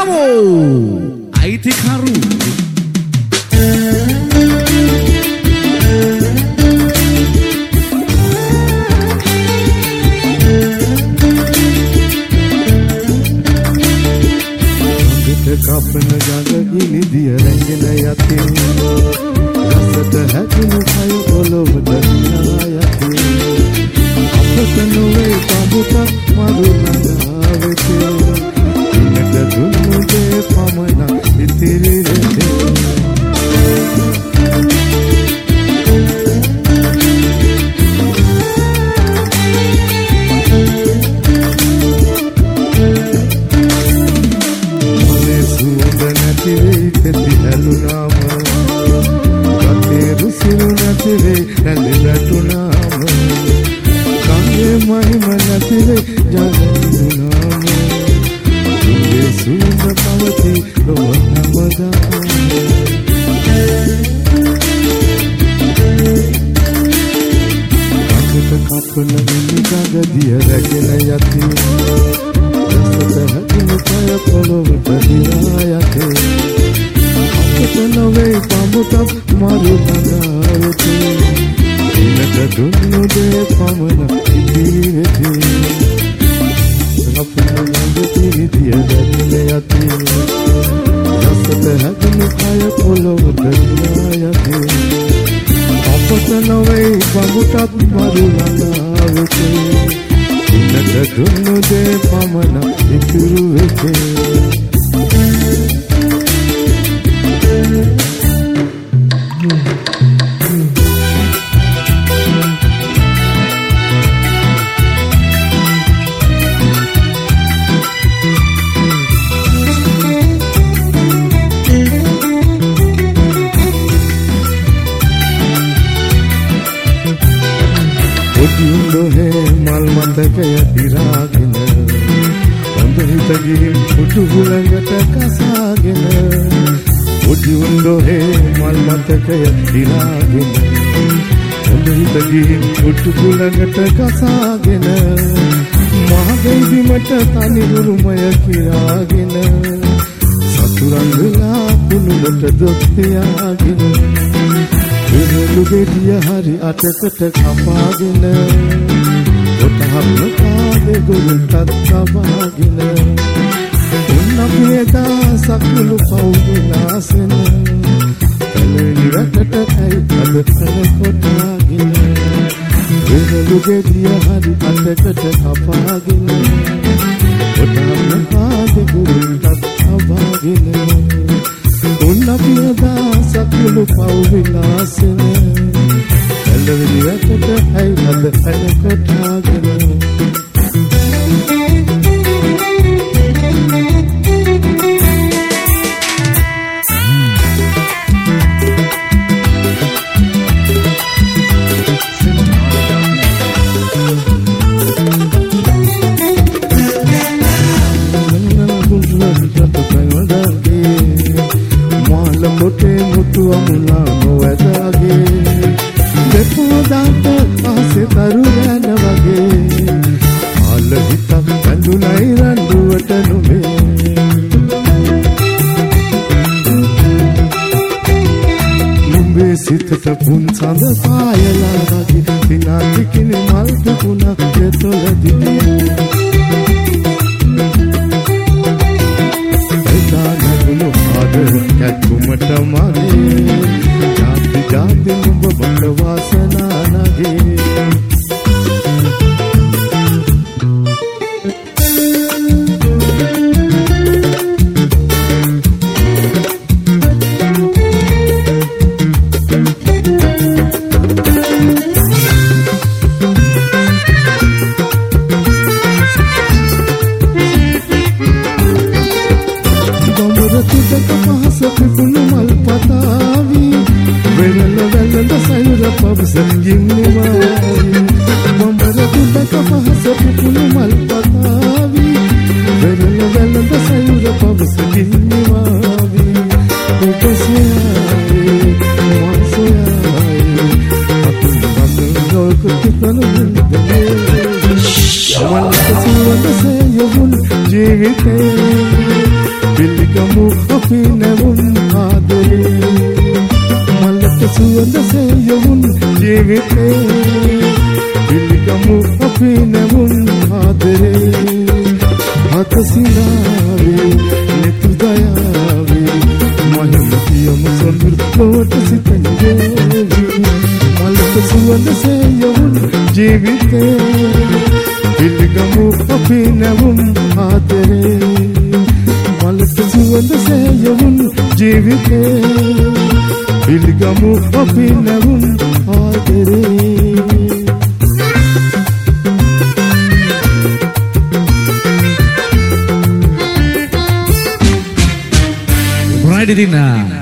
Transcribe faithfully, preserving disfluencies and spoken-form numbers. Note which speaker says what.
Speaker 1: Bravo! අයිතිකරු
Speaker 2: කපන ගඟ ගිනිදිය රැගෙන යති රසට හැදුණු කය පොළොවට දිනා යති අපට නොවේ කඹුට මරු නගාවෙති ඉන්නට දුන්නු දේ පමණ ඉතිරි වෙතේ තෙති හැලුනාම කතේ රුසිරු නැතිවේ නැලි වැටුනාම කංගේ මහිම නැතිවේ ජලුනාම දුවේ සුන්ද පවති ලොව හැමදා කකට කපන මිනි ගගදිය රැගෙන යති රසත හැදුණු කය පොළොවට දිනා යති නොවේ පඹුට මරු නගාවෙති ඉන්නට දුන්නු දේ පමණ ඉතිරි වෙති අපේ ළඟ තිරිදිය දැකල යති රසත හැදුණු කය පොළොවට දිනා යති අපට නොවේ පඹුට මරු නගාවෙති ඉන්නට දුන්නු දේ පමණ ඉතිරි වෙති මල් මතකය පිරාගෙන හොඳ හිතගේ පුටු හුලඟට කසාගෙන ඔඩි උන්දෝහේ මල් මතකය පිරාගෙන හොඳ හිතගේ පුටු හුලඟට කසාගෙන මහගෙයි බිමට තනි උරුමය කියාගෙන සතුරන් වෙලා පුනුලට දොස් තියාගෙන විරුදු ගෙඩිය හරි අටකට කපාගෙන ඔතහම කාලේ ගොල්ලට තබාගෙන උන් අපේ දාසකුළු පවුනාසෙන කලෙලි රටට ඇයි අද තන කොටාගෙන විරුදු ගෙඩිය හරි අටකට කපාගෙන ඔතහම කාලේ ගොල්ලට තබාගෙන උන් අපේ දාසකුළු පවුනාසෙන කලෙලි රටට ඇයි අද තන කොටාගෙන සිතට පුන් සඳ පායලා වගේ දිනාති කිනේ මල් දුකුණක් දෙතොලදී එදා නගුණු පාද කැක්කුමට මගේ ජාති ජාති නුඹ බල වාසනා නගේ Billy පිළිගමු අපි නැවුම් ආදරේ මලක සුවඳ සෙයවුන් ජීවිතේ පිළිගමු අපි නැවුම් ආදරේ හත සිනාවේ නෙතු දයාවේ මහිම පියමු සොඳුරු ලොවට සිතන්නේ මලක සුවඳ සෙයවුන් ජීවිතේ පිළිගමු අපි නැවුම් ආදරේ මලක සුවඳ සෙයවුන් ජීවිතේ පිළිගමු අපි නැවුම් ආදරේ
Speaker 1: Right in